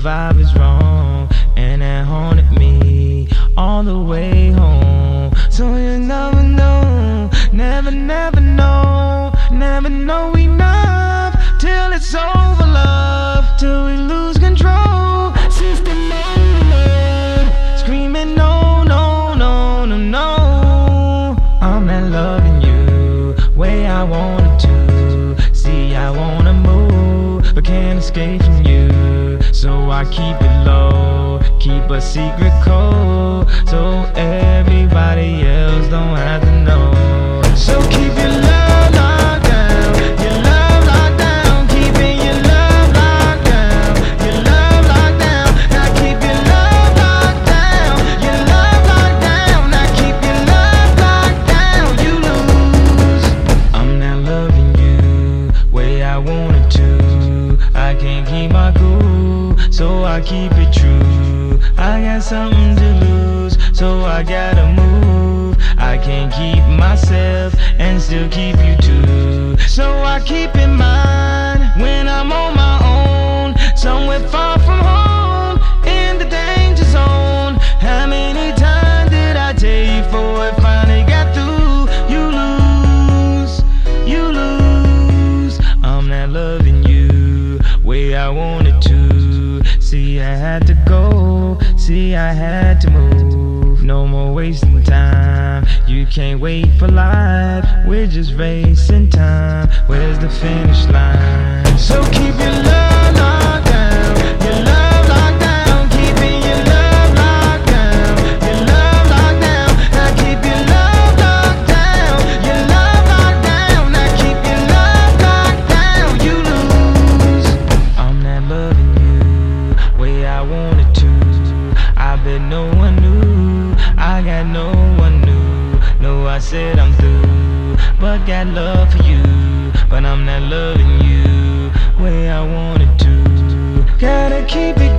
vibe is wrong, and that haunted me all the way home. So you never know, never know, never know enough till it's over, love, till we lose control. System overload, screaming no, no, no, no, no. I'm not loving you way I wanted to. See, I wanna move, but can't escape from you. So I keep it low, keep a secret code, so everybody else don't have to know. So keep your love locked down, your love locked down, keeping your love locked down, your love locked down. Now keep your love locked down, your love locked down. Now keep your love locked down. You lose. I'm not loving you way I wanted to. I can't keep my cool, so I keep it true. I got something to lose, so I gotta move. I can't keep myself and still keep you too. So I keep in mind when I'm on my own, somewhere far from home, in the danger zone. How many times did I tell you before it finally got through? You lose, you lose. I'm not loving you way I wanted to. See, I had to go, see, I had to move. No more wasting time, you can't wait for life. We're just racing time, where's the finish line? So keep your love locked down, your love locked down, keeping your love locked down, your love locked down. Now keep your love locked down, your love locked down. Now keep your love locked down. You lose. I'm not loving you way I wanted to. I bet no one knew, I got no one new. No, I said I'm through, but got love for you. But I'm not loving you way I wanted to. Gotta keep it